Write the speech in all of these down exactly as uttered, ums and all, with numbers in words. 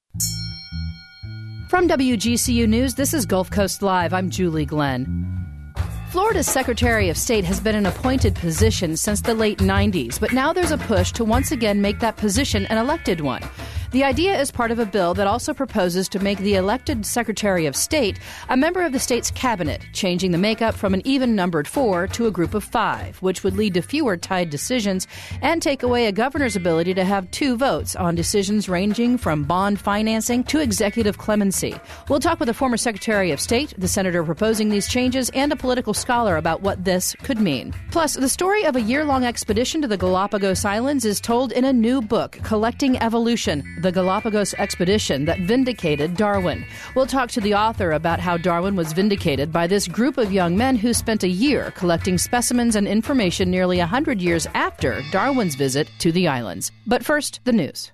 From W G C U News, this is Gulf Coast Live. I'm Julie Glenn. Florida's Secretary of State has been an appointed position since the late nineties, but now there's a push to once again make that position an elected one. The idea is part of a bill that also proposes to make the elected Secretary of State a member of the state's cabinet, changing the makeup from an even-numbered four to a group of five, which would lead to fewer tied decisions and take away a governor's ability to have two votes on decisions ranging from bond financing to executive clemency. We'll talk with a former Secretary of State, the senator proposing these changes, and a political scholar about what this could mean. Plus, the story of a year-long expedition to the Galapagos Islands is told in a new book, Collecting Evolution: The Galapagos Expedition That Vindicated Darwin. We'll talk to the author about how Darwin was vindicated by this group of young men who spent a year collecting specimens and information nearly one hundred years after Darwin's visit to the islands. But first, the news.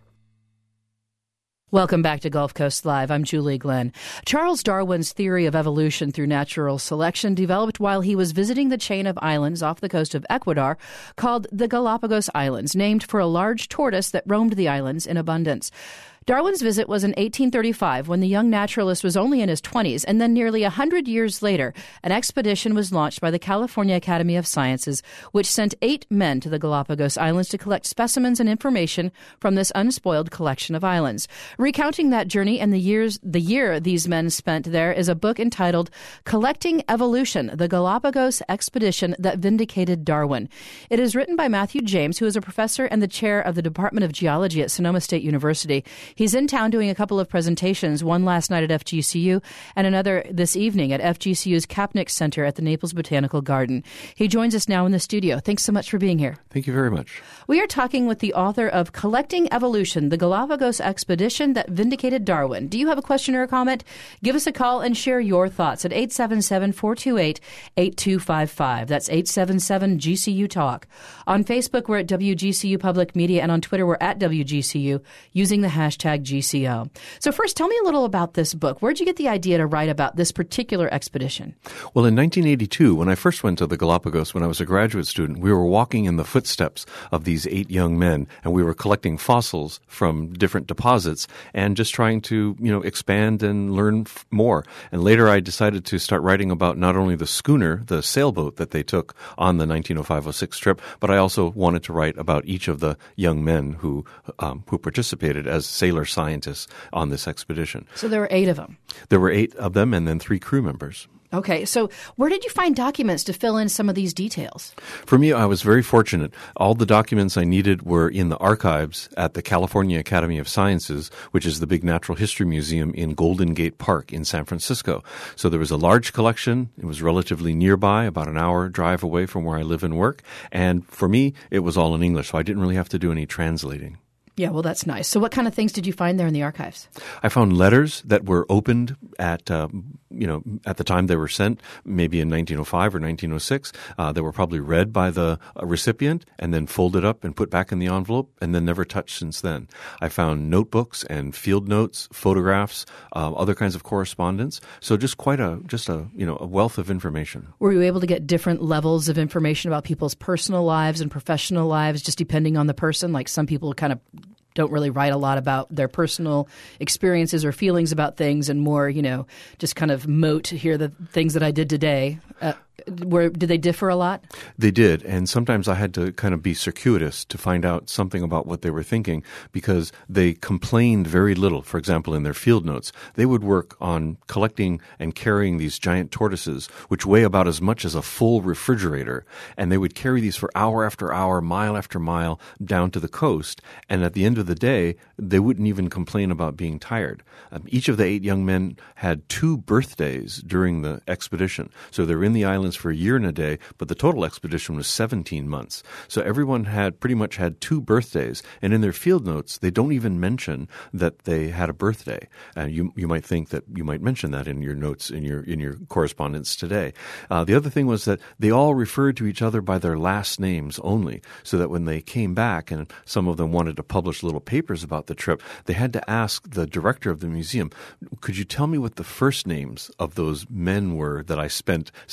Welcome back to Gulf Coast Live. I'm Julie Glenn. Charles Darwin's theory of evolution through natural selection developed while he was visiting the chain of islands off the coast of Ecuador called the Galapagos Islands, named for a large tortoise that roamed the islands in abundance. Darwin's visit was in eighteen thirty-five when the young naturalist was only in his twenties, and then nearly one hundred years later, an expedition was launched by the California Academy of Sciences, which sent eight men to the Galapagos Islands to collect specimens and information from this unspoiled collection of islands. Recounting that journey and the years, the year these men spent there is a book entitled Collecting Evolution: The Galapagos Expedition That Vindicated Darwin. It is written by Matthew James, who is a professor and the chair of the Department of Geology at Sonoma State University. He's in town doing a couple of presentations, one last night at F G C U and another this evening at F G C U's Kapnick Center at the Naples Botanical Garden. He joins us now in the studio. Thanks so much for being here. Thank you very much. We are talking with the author of Collecting Evolution: The Galapagos Expedition That Vindicated Darwin. Do you have a question or a comment? Give us a call and share your thoughts at eight seven seven, four two eight, eight two five five. That's eight seven seven G C U Talk. On Facebook, we're at W G C U Public Media, and on Twitter, we're at W G C U using the hashtag G C O. So first, tell me a little about this book. Where'd you get the idea to write about this particular expedition? Well, in nineteen eighty-two, when I first went to the Galapagos when I was a graduate student, we were walking in the footsteps of these eight young men, and we were collecting fossils from different deposits and just trying to, you know, expand and learn f- more. And later I decided to start writing about not only the schooner, the sailboat that they took on the nineteen oh five oh six trip, but I also wanted to write about each of the young men who um, who participated as sailor scientists on this expedition. So there were eight of them. There were eight of them and then three crew members. Okay, so where did you find documents to fill in some of these details? For me, I was very fortunate. All the documents I needed were in the archives at the California Academy of Sciences, which is the big natural history museum in Golden Gate Park in San Francisco. So there was a large collection. It was relatively nearby, about an hour drive away from where I live and work. And for me, it was all in English, so I didn't really have to do any translating. Yeah, well, that's nice. So what kind of things did you find there in the archives? I found letters that were opened at, uh, you know, at the time they were sent, maybe in nineteen oh five or nineteen oh six. Uh, they were probably read by the recipient and then folded up and put back in the envelope and then never touched since then. I found notebooks and field notes, photographs, uh, other kinds of correspondence. So just quite a, just a, you know, a wealth of information. Were you able to get different levels of information about people's personal lives and professional lives, just depending on the person? Like some people kind of don't really write a lot about their personal experiences or feelings about things, and more, you know, just kind of mote here the things that I did today. Uh, were did they differ a lot? They did, and sometimes I had to kind of be circuitous to find out something about what they were thinking, because they complained very little. For example, in their field notes, they would work on collecting and carrying these giant tortoises, which weigh about as much as a full refrigerator, and they would carry these for hour after hour, mile after mile, down to the coast, and at the end of the day, they wouldn't even complain about being tired. Um, each of the eight young men had two birthdays during the expedition, so they were in the islands for a year and a day, but the total expedition was seventeen months. So everyone had pretty much had two birthdays, and in their field notes, they don't even mention that they had a birthday. And uh, you you might think that you might mention that in your notes, in your in your correspondence today. Uh, the other thing was that they all referred to each other by their last names only, so that when they came back, and some of them wanted to publish little papers about the trip, they had to ask the director of the museum, could you tell me what the first names of those men were that I spent seventeen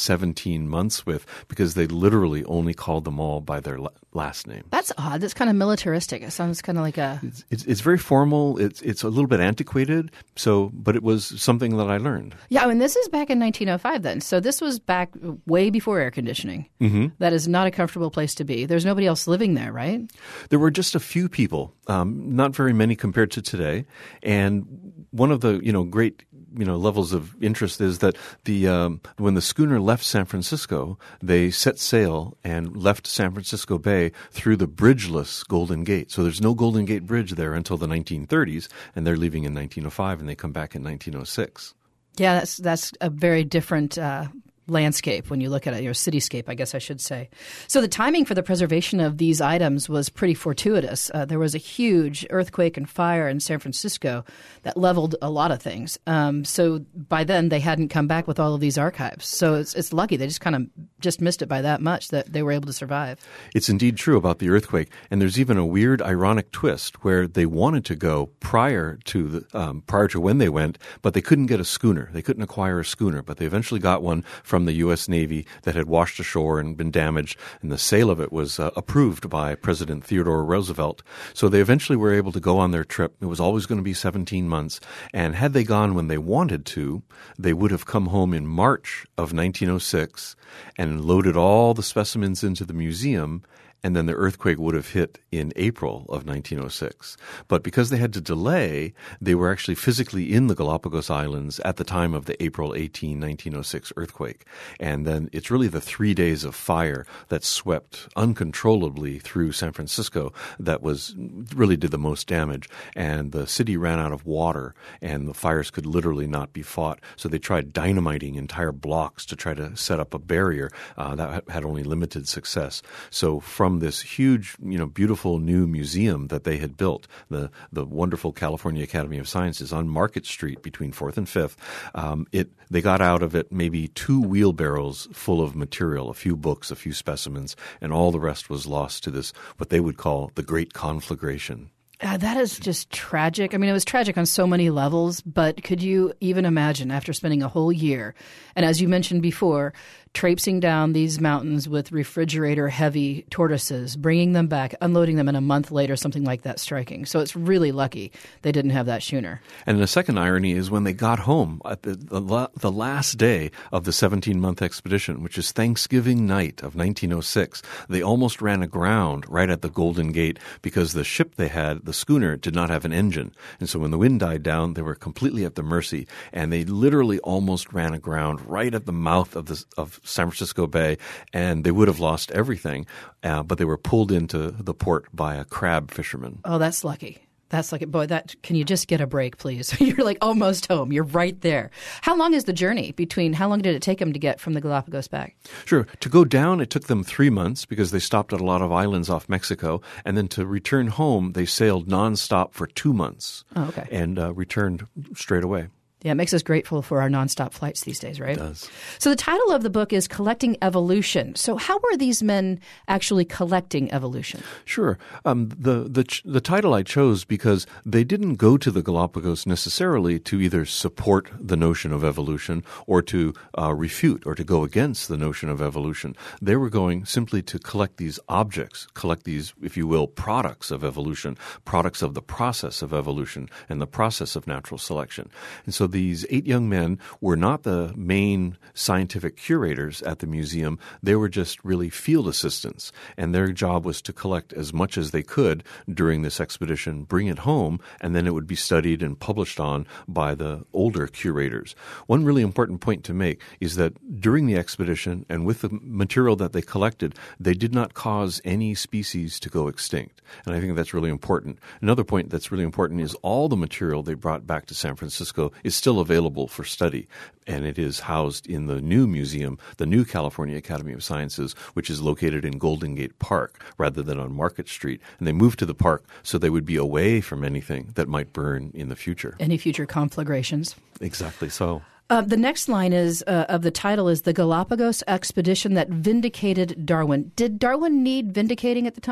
seventeen months with, because they literally only called them all by their la- last name. That's odd. That's kind of militaristic. It sounds kind of like a... It's, it's, it's very formal. It's it's a little bit antiquated, so but it was something that I learned. Yeah, I mean, this is back in nineteen oh five then. So this was back way before air conditioning. Mm-hmm. That is not a comfortable place to be. There's nobody else living there, right? There were just a few people, um, not very many compared to today. And one of the, you know, great you know levels of interest is that the um, when the schooner left San Francisco, they set sail and left San Francisco Bay through the bridgeless Golden Gate. So there's no Golden Gate Bridge there until the nineteen thirties, and they're leaving in nineteen oh five, and they come back in nineteen oh six. Yeah, that's that's a very different uh, landscape when you look at it, your cityscape, I guess I should say. So the timing for the preservation of these items was pretty fortuitous. Uh, there was a huge earthquake and fire in San Francisco that leveled a lot of things. Um, so by then they hadn't come back with all of these archives. So it's it's lucky they just kind of just missed it by that much that they were able to survive. It's indeed true about the earthquake, and there's even a weird, ironic twist where they wanted to go prior to the um, prior to when they went, but they couldn't get a schooner. They couldn't acquire a schooner, but they eventually got one from the U S Navy that had washed ashore and been damaged, and the sale of it was uh, approved by President Theodore Roosevelt. So they eventually were able to go on their trip. It was always going to be seventeen months, and had they gone when they wanted to, they would have come home in March of nineteen oh six and loaded all the specimens into the museum, and then the earthquake would have hit in April of nineteen oh six. But because they had to delay, they were actually physically in the Galapagos Islands at the time of the April eighteenth, nineteen oh six earthquake. And then it's really the three days of fire that swept uncontrollably through San Francisco that was really did the most damage. And the city ran out of water, and the fires could literally not be fought. So they tried dynamiting entire blocks to try to set up a barrier. Uh, that had only limited success. So from this huge, you know, beautiful new museum that they had built, the the wonderful California Academy of Sciences on Market Street between fourth and fifth, um, it they got out of it maybe two wheelbarrows full of material, a few books, a few specimens, and all the rest was lost to this, what they would call the Great Conflagration. Uh, that is just tragic. I mean, it was tragic on so many levels, but could you even imagine after spending a whole year, and as you mentioned before, traipsing down these mountains with refrigerator-heavy tortoises, bringing them back, unloading them, and a month later something like that striking. So it's really lucky they didn't have that schooner. And the second irony is when they got home at the, the, the last day of the seventeen-month expedition, which is Thanksgiving night of nineteen oh six, they almost ran aground right at the Golden Gate because the ship they had, the schooner, did not have an engine. And so when the wind died down, they were completely at the mercy, and they literally almost ran aground right at the mouth of the of San Francisco Bay, and they would have lost everything, uh, but they were pulled into the port by a crab fisherman. Oh, that's lucky. That's like, boy, that can you just get a break, please? You're like almost home. You're right there. How long is the journey between, how long did it take them to get from the Galapagos back? Sure. To go down, it took them three months because they stopped at a lot of islands off Mexico. And then to return home, they sailed nonstop for two months. Oh, okay. And uh, returned straight away. Yeah, it makes us grateful for our nonstop flights these days, right? It does. So the title of the book is Collecting Evolution. So how were these men actually collecting evolution? Sure. Um, the, the the title I chose because they didn't go to the Galapagos necessarily to either support the notion of evolution or to uh, refute or to go against the notion of evolution. They were going simply to collect these objects, collect these, if you will, products of evolution, products of the process of evolution and the process of natural selection. And so these eight young men were not the main scientific curators at the museum. They were just really field assistants, and their job was to collect as much as they could during this expedition, bring it home, and then it would be studied and published on by the older curators. One really important point to make is that during the expedition and with the material that they collected, they did not cause any species to go extinct. And I think that's really important. Another point that's really important is all the material they brought back to San Francisco is still available for study, and it is housed in the new museum, the new California Academy of Sciences, which is located in Golden Gate Park rather than on Market Street. And they moved to the park so they would be away from anything that might burn in the future. Any future conflagrations. Exactly so. Uh, the next line is uh, of the title is The Galapagos Expedition That Vindicated Darwin. Did Darwin need vindicating at the time?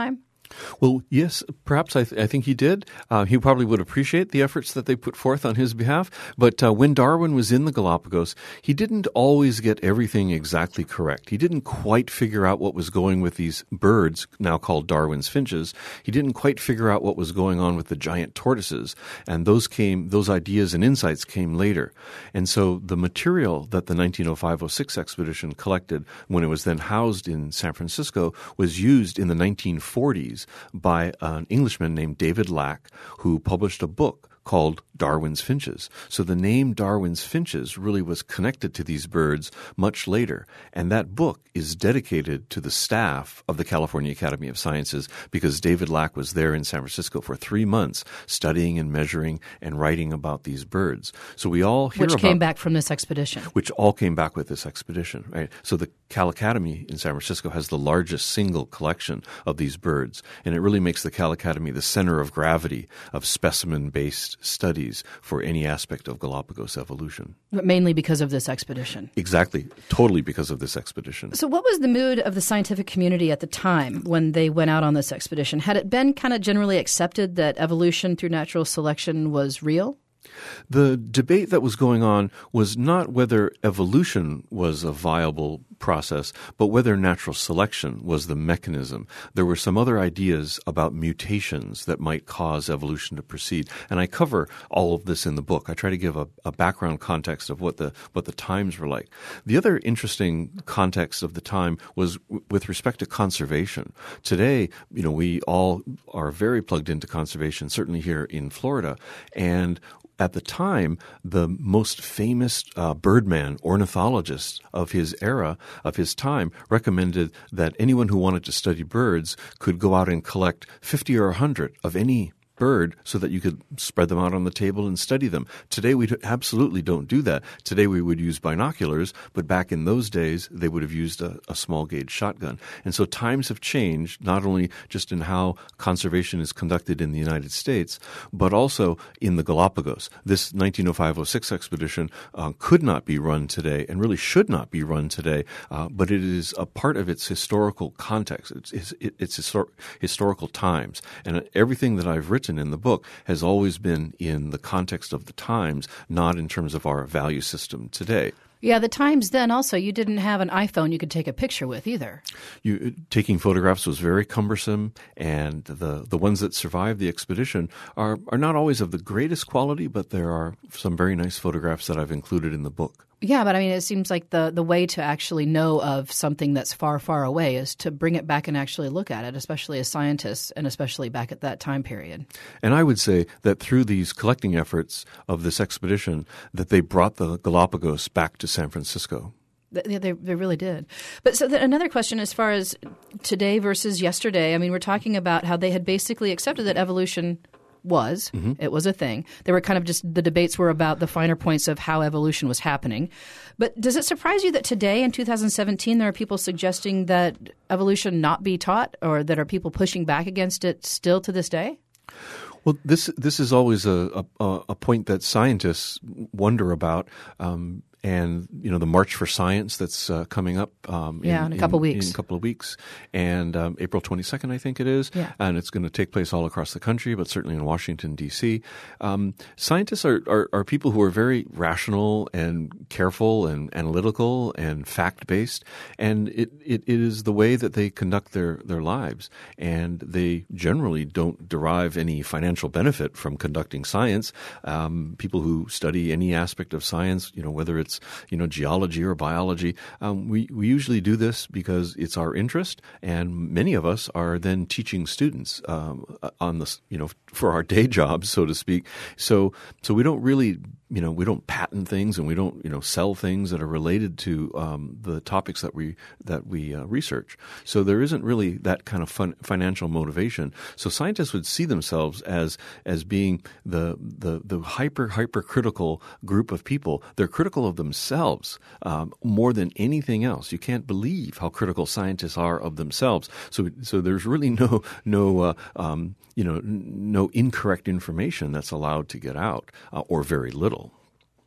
Well, yes, perhaps I, th- I think he did. Uh, he probably would appreciate the efforts that they put forth on his behalf. But uh, when Darwin was in the Galapagos, he didn't always get everything exactly correct. He didn't quite figure out what was going with these birds, now called Darwin's finches. He didn't quite figure out what was going on with the giant tortoises. And those came, those ideas and insights came later. And so the material that the nineteen oh five oh six expedition collected when it was then housed in San Francisco was used in the nineteen forties by an Englishman named David Lack, who published a book called Darwin's Finches. So the name Darwin's Finches really was connected to these birds much later. And that book is dedicated to the staff of the California Academy of Sciences because David Lack was there in San Francisco for three months studying and measuring and writing about these birds. So we all hear Which about... came back from this expedition. Which all came back with this expedition, right? So the Cal Academy in San Francisco has the largest single collection of these birds. And it really makes the Cal Academy the center of gravity of specimen-based studies for any aspect of Galapagos evolution. But mainly because of this expedition. Exactly. Totally because of this expedition. So what was the mood of the scientific community at the time when they went out on this expedition? Had it been kind of generally accepted that evolution through natural selection was real? The debate that was going on was not whether evolution was a viable process, but whether natural selection was the mechanism. There were some other ideas about mutations that might cause evolution to proceed, and I cover all of this in the book. I try to give a, a background context of what the what the times were like. The other interesting context of the time was w- with respect to conservation. Today, you know, we all are very plugged into conservation, certainly here in Florida, and at the time, the most famous uh, birdman, ornithologist of his era, of his time, recommended that anyone who wanted to study birds could go out and collect fifty or one hundred of any bird so that you could spread them out on the table and study them. Today, we absolutely don't do that. Today, we would use binoculars, but back in those days, they would have used a, a small gauge shotgun. And so times have changed, not only just in how conservation is conducted in the United States, but also in the Galapagos. This nineteen oh five oh six expedition uh, could not be run today and really should not be run today, uh, but it is a part of its historical context. It's, it's, it's histor- historical times. And everything that I've written in the book has always been in the context of the times, not in terms of our value system today. Yeah, the times then also, you didn't have an iPhone you could take a picture with either. You, taking photographs was very cumbersome, and the, the ones that survived the expedition are, are not always of the greatest quality, but there are some very nice photographs that I've included in the book. Yeah, but I mean, it seems like the, the way to actually know of something that's far, far away is to bring it back and actually look at it, especially as scientists and especially back at that time period. And I would say that through these collecting efforts of this expedition, that they brought the Galapagos back to San Francisco. They, they, they really did. But so the, another question as far as today versus yesterday, I mean, we're talking about how they had basically accepted that evolution was. Mm-hmm. It was a thing. They were kind of just, the debates were about the finer points of how evolution was happening. But does it surprise you that today in two thousand seventeen there are people suggesting that evolution not be taught, or that are people pushing back against it still to this day? Well, this this is always a, a, a point that scientists wonder about. Um, And, you know, the March for Science that's uh, coming up um, in, yeah, in a couple in, weeks. in a couple of weeks. And um, April twenty-second, I think it is. Yeah. And it's going to take place all across the country, but certainly in Washington, D C. Um, scientists are, are, are people who are very rational and careful and analytical and fact-based. And it, it, it is the way that they conduct their, their lives. And they generally don't derive any financial benefit from conducting science. Um, people who study any aspect of science, you know, whether it's you know, geology or biology. Um, we, we usually do this because it's our interest, and many of us are then teaching students um, on this, you know, for our day jobs, so to speak. So, so we don't really, you know, we don't patent things, and we don't, you know, sell things that are related to um, the topics that we that we uh, research. So there isn't really that kind of fun, financial motivation. So scientists would see themselves as as being the the the hyper hypercritical group of people. They're critical of themselves um, more than anything else. You can't believe how critical scientists are of themselves. So so there's really no no uh, um, you know no incorrect information that's allowed to get out, uh, or very little.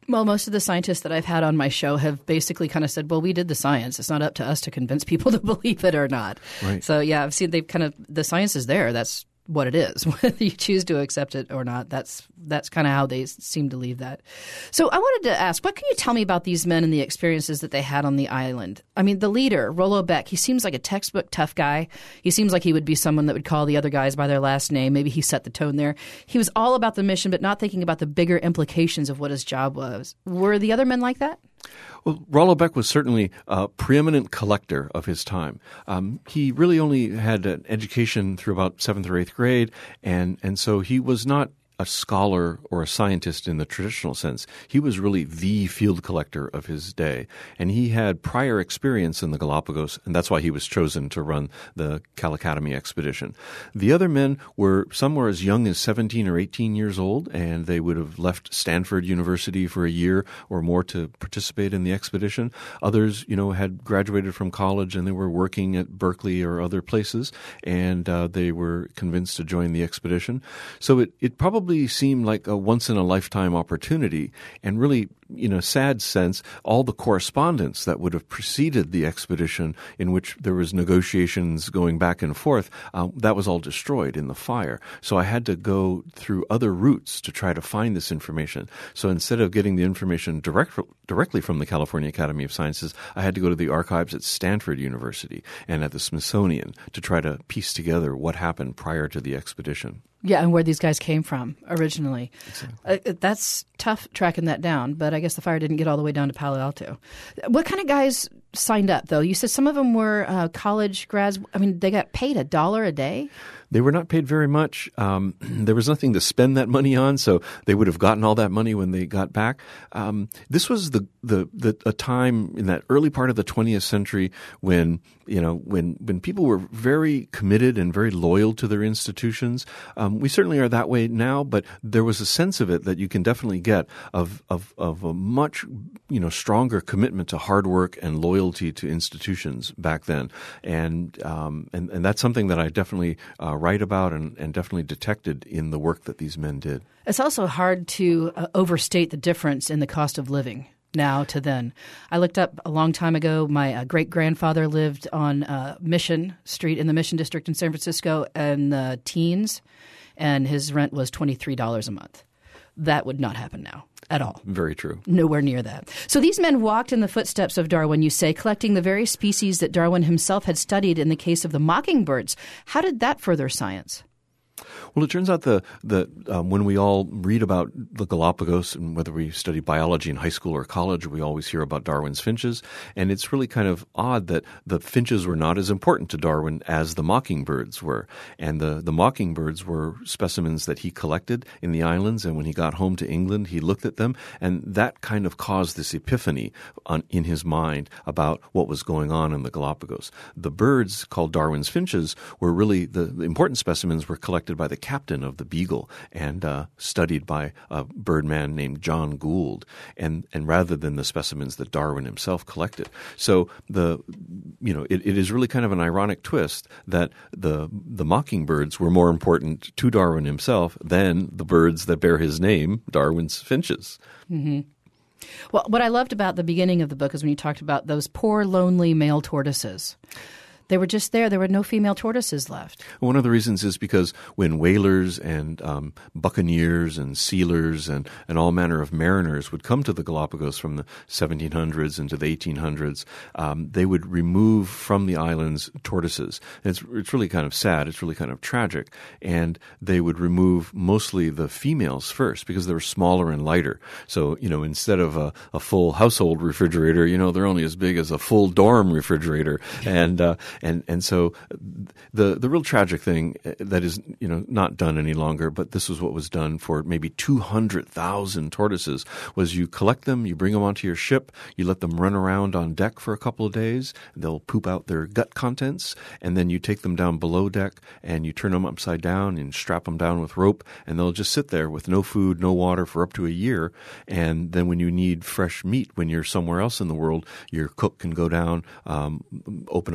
Well, most of the scientists that I've had on my show have basically kind of said, well, we did the science. It's not up to us to convince people to believe it or not. Right. So, yeah, I've seen they've kind of – the science is there. That's what it is. Whether you choose to accept it or not, that's that's kind of how they seem to leave that. So I wanted to ask, what can you tell me about these men and the experiences that they had on the island? I mean, the leader, Rollo Beck, he seems like a textbook tough guy. He seems like he would be someone that would call the other guys by their last name. Maybe he set the tone there. He was all about the mission, but not thinking about the bigger implications of what his job was. Were the other men like that? Well, Rollo Beck was certainly a preeminent collector of his time. Um, he really only had an education through about seventh or eighth grade, and, and so he was not a scholar or a scientist in the traditional sense. He was really the field collector of his day, and he had prior experience in the Galapagos, and that's why he was chosen to run the Calacademy expedition. The other men were, some were as young as seventeen or eighteen years old, and they would have left Stanford University for a year or more to participate in the expedition. Others, you know, had graduated from college and they were working at Berkeley or other places, and uh, they were convinced to join the expedition. So it, it probably seemed like a once-in-a-lifetime opportunity, and really, in a sad sense, all the correspondence that would have preceded the expedition, in which there was negotiations going back and forth, uh, that was all destroyed in the fire. So I had to go through other routes to try to find this information. So instead of getting the information direct, directly from the California Academy of Sciences, I had to go to the archives at Stanford University and at the Smithsonian to try to piece together what happened prior to the expedition. Yeah, and where these guys came from originally. Exactly. Uh, that's tough tracking that down, but I guess the fire didn't get all the way down to Palo Alto. What kind of guys signed up, though? You said some of them were uh, college grads. I mean, they got paid a dollar a day? They were not paid very much. Um, there was nothing to spend that money on, so they would have gotten all that money when they got back. Um, this was the, the the a time in that early part of the twentieth century when you know when when people were very committed and very loyal to their institutions. Um, we certainly are that way now, but there was a sense of it that you can definitely get of of of a much you know stronger commitment to hard work and loyalty to institutions back then, and um, and and that's something that I definitely uh, write about and, and definitely detected in the work that these men did. It's also hard to uh, overstate the difference in the cost of living now to then. I looked up a long time ago. My uh, great-grandfather lived on uh, Mission Street in the Mission District in San Francisco in the teens, and his rent was twenty-three dollars a month. That would not happen now at all. Very true. Nowhere near that. So these men walked in the footsteps of Darwin, you say, collecting the very species that Darwin himself had studied in the case of the mockingbirds. How did that further science? Well, it turns out the, the um, when we all read about the Galapagos, and whether we study biology in high school or college, we always hear about Darwin's finches. And it's really kind of odd that the finches were not as important to Darwin as the mockingbirds were. And the, the mockingbirds were specimens that he collected in the islands. And when he got home to England, he looked at them. And that kind of caused this epiphany on, in his mind about what was going on in the Galapagos. The birds called Darwin's finches were really the, the important specimens were collected by the captain of the Beagle and uh, studied by a birdman named John Gould, and and rather than the specimens that Darwin himself collected. So the you know it, it is really kind of an ironic twist that the the mockingbirds were more important to Darwin himself than the birds that bear his name, Darwin's finches. Mm-hmm. Well, what I loved about the beginning of the book is when you talked about those poor, lonely male tortoises. They were just there. There were no female tortoises left. One of the reasons is because when whalers and um, buccaneers and sealers and, and all manner of mariners would come to the Galapagos from the seventeen hundreds into the eighteen hundreds, um, they would remove from the islands tortoises. And it's, it's really kind of sad. It's really kind of tragic. And they would remove mostly the females first because they were smaller and lighter. So, you know, instead of a, a full household refrigerator, you know, they're only as big as a full dorm refrigerator. And uh, And and so the the real tragic thing that is you know not done any longer, but this was what was done for maybe two hundred thousand tortoises, was you collect them, you bring them onto your ship, you let them run around on deck for a couple of days, they'll poop out their gut contents, and then you take them down below deck and you turn them upside down and strap them down with rope, and they'll just sit there with no food, no water for up to a year. And then when you need fresh meat when you're somewhere else in the world, your cook can go down, um, open up a tortoise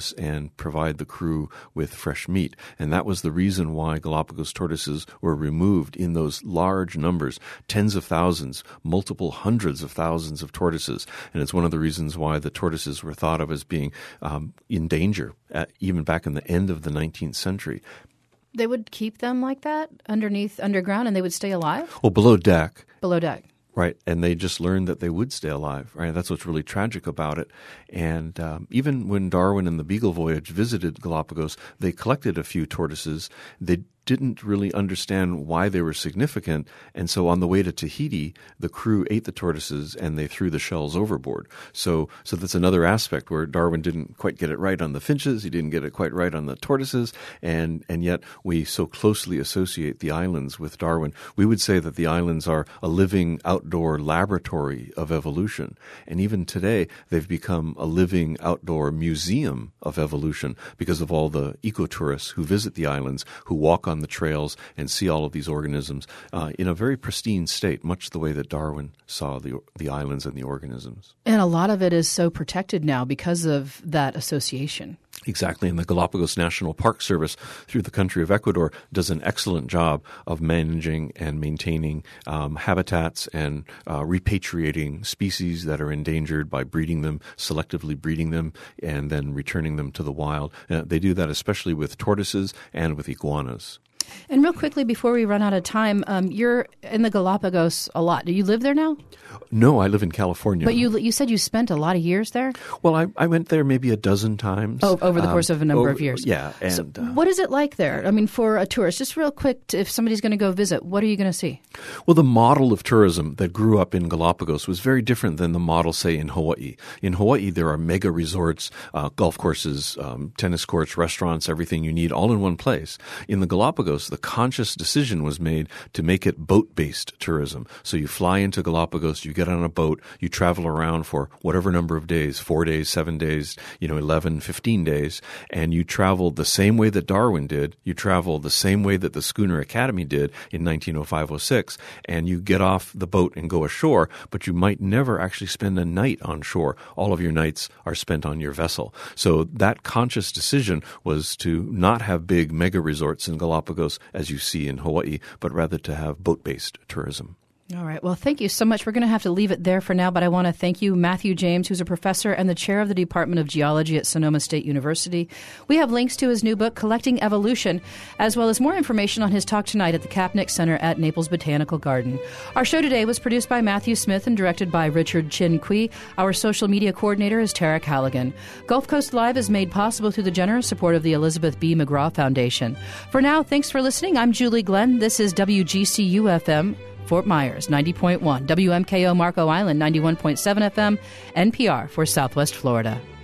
tortoise and provide the crew with fresh meat. And that was the reason why Galapagos tortoises were removed in those large numbers, tens of thousands, multiple hundreds of thousands of tortoises. And it's one of the reasons why the tortoises were thought of as being um, in danger, at, even back in the end of the nineteenth century. They would keep them like that underneath, underground, and they would stay alive? Well, below deck. Below deck. Right, and they just learned that they would stay alive, right? That's what's really tragic about it. And um, even when Darwin and the Beagle Voyage visited Galapagos, they collected a few tortoises. They didn't really understand why they were significant, and so on the way to Tahiti, the crew ate the tortoises and they threw the shells overboard. So so that's another aspect where Darwin didn't quite get it right on the finches, he didn't get it quite right on the tortoises, and, and yet we so closely associate the islands with Darwin. We would say that the islands are a living outdoor laboratory of evolution, and even today they've become a living outdoor museum of evolution because of all the ecotourists who visit the islands, who walk on on the trails and see all of these organisms uh, in a very pristine state, much the way that Darwin saw the the islands and the organisms. And a lot of it is so protected now because of that association. Exactly, and the Galapagos National Park Service through the country of Ecuador does an excellent job of managing and maintaining um, habitats and uh, repatriating species that are endangered by breeding them, selectively breeding them, and then returning them to the wild. Uh, they do that especially with tortoises and with iguanas. And real quickly, before we run out of time, um, you're in the Galapagos a lot. Do you live there now? No, I live in California. But you you said you spent a lot of years there? Well, I, I went there maybe a dozen times. Oh, over the course um, of a number over, of years. Yeah. And, so uh, what is it like there? I mean, for a tourist, just real quick, if somebody's going to go visit, what are you going to see? Well, the model of tourism that grew up in Galapagos was very different than the model, say, in Hawaii. In Hawaii, there are mega resorts, uh, golf courses, um, tennis courts, restaurants, everything you need all in one place. In the Galapagos, the conscious decision was made to make it boat-based tourism. So you fly into Galapagos, you get on a boat, you travel around for whatever number of days, four days, seven days, you know, eleven, fifteen days, and you travel the same way that Darwin did. You travel the same way that the Schooner Academy did in nineteen oh five oh six, and you get off the boat and go ashore, but you might never actually spend a night on shore. All of your nights are spent on your vessel. So that conscious decision was to not have big mega resorts in Galapagos as you see in Hawaii, but rather to have boat-based tourism. All right. Well, thank you so much. We're going to have to leave it there for now, but I want to thank you, Matthew James, who's a professor and the chair of the Department of Geology at Sonoma State University. We have links to his new book, Collecting Evolution, as well as more information on his talk tonight at the Kapnick Center at Naples Botanical Garden. Our show today was produced by Matthew Smith and directed by Richard Chin Kui. Our social media coordinator is Tarek Halligan. Gulf Coast Live is made possible through the generous support of the Elizabeth B. McGraw Foundation. For now, thanks for listening. I'm Julie Glenn. This is W G C U F M. Fort Myers, ninety point one, W M K O Marco Island, ninety-one point seven F M, N P R for Southwest Florida.